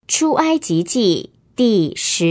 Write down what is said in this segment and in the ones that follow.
出埃及记第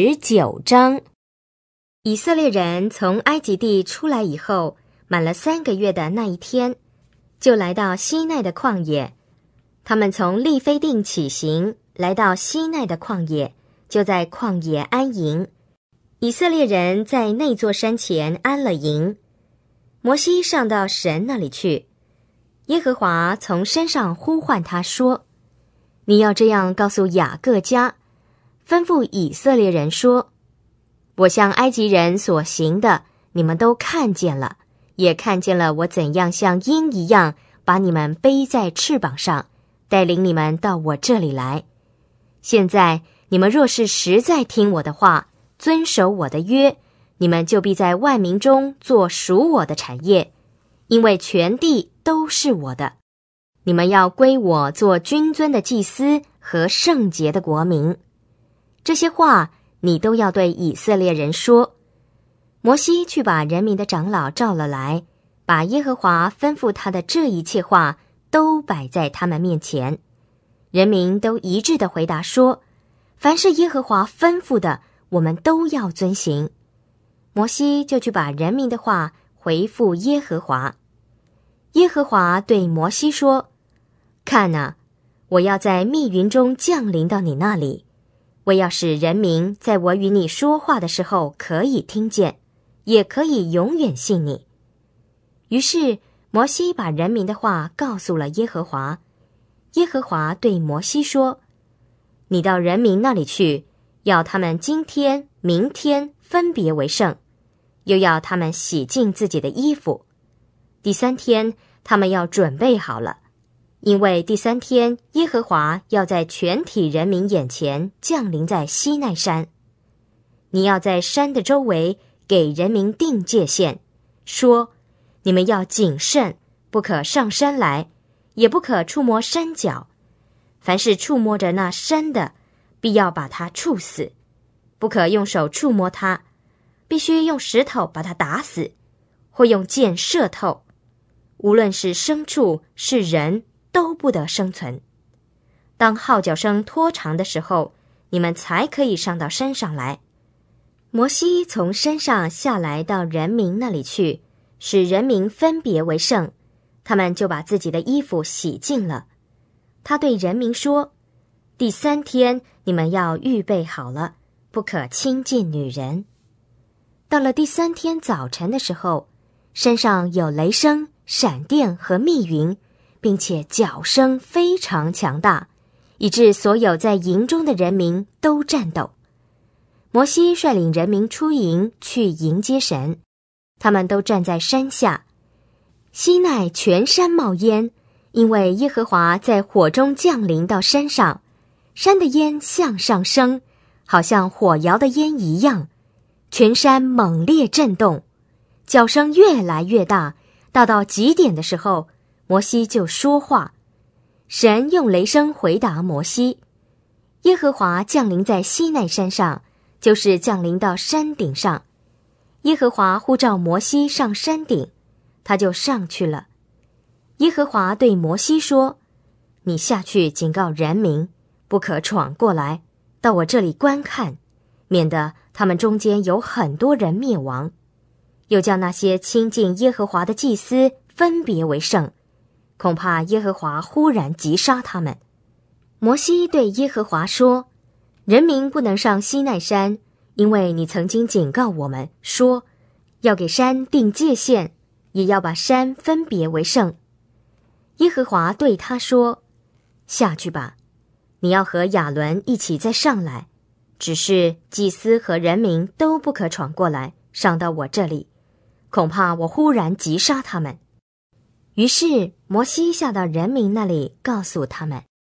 19章。以色列人从埃及地出来以后，满了3个月的那一天，就来到西奈的旷野。他们从利非定起行，来到西奈的旷野，就在旷野安营。以色列人在那座山前安了营。摩西上到神那里去，耶和华从山上呼唤他说：你要这样告诉雅各家，吩咐以色列人说，我向埃及人所行的，你们都看见了，也看见了我怎样像鹰一样把你们背在翅膀上，带领你们到我这里来。现在你们若是实在听我的话，遵守我的约，你们就必在万民中做属我的产业，因为全地都是我的。你们要归我做君尊的祭司和圣洁的国民。这些话你都要对以色列人说。摩西去把人民的长老召了来，把耶和华吩咐他的这一切话都摆在他们面前。人民都一致地回答说，凡是耶和华吩咐的，我们都要遵行。摩西就去把人民的话回复耶和华。耶和华对摩西说，看哪，我要在密云中降临到你那里，为要使人民在我与你说话的时候可以听见，也可以永远信你。于是摩西把人民的话告诉了耶和华。耶和华对摩西说，你到人民那里去，要他们今天明天分别为圣，又要他们洗净自己的衣服。第3天他们要准备好了，因为第3天耶和华要在全体人民眼前降临在西奈山。你要在山的周围给人民定界限，说，你们要谨慎，不可上山来，也不可触摸山脚。凡是触摸着那山的，必要把它处死，不可用手触摸它，必须用石头把它打死，或用箭射透。无论是牲畜是人，都不得生存。当号角声拖长的时候，你们才可以上到山上来。摩西从山上下来到人民那里去，使人民分别为圣，他们就把自己的衣服洗净了。他对人民说，第3天你们要预备好了，不可亲近女人。到了第3天早晨的时候，山上有雷声、闪电和密云，并且角声非常强大，以致所有在营中的人民都颤抖。摩西率领人民出营去迎接神，他们都站在山下。西奈全山冒烟，因为耶和华在火中降临到山上，山的烟向上升，好像火窑的烟一样，全山猛烈震动，角声越来越大，大到极点的时候，摩西就说话。神用雷声回答摩西。耶和华降临在西奈山上，就是降临到山顶上。耶和华呼召摩西上山顶，他就上去了。耶和华对摩西说，你下去警告人民，不可闯过来，到我这里观看，免得他们中间有很多人灭亡。又叫那些亲近耶和华的祭司分别为圣，恐怕耶和华忽然击杀他们。摩西对耶和华说，人民不能上西奈山，因为你曾经警告我们说，要给山定界限，也要把山分别为圣。耶和华对他说，下去吧，你要和亚伦一起再上来，只是祭司和人民都不可闯过来，上到我这里，恐怕我忽然击杀他们。于是摩西下到人民那里，告诉他们。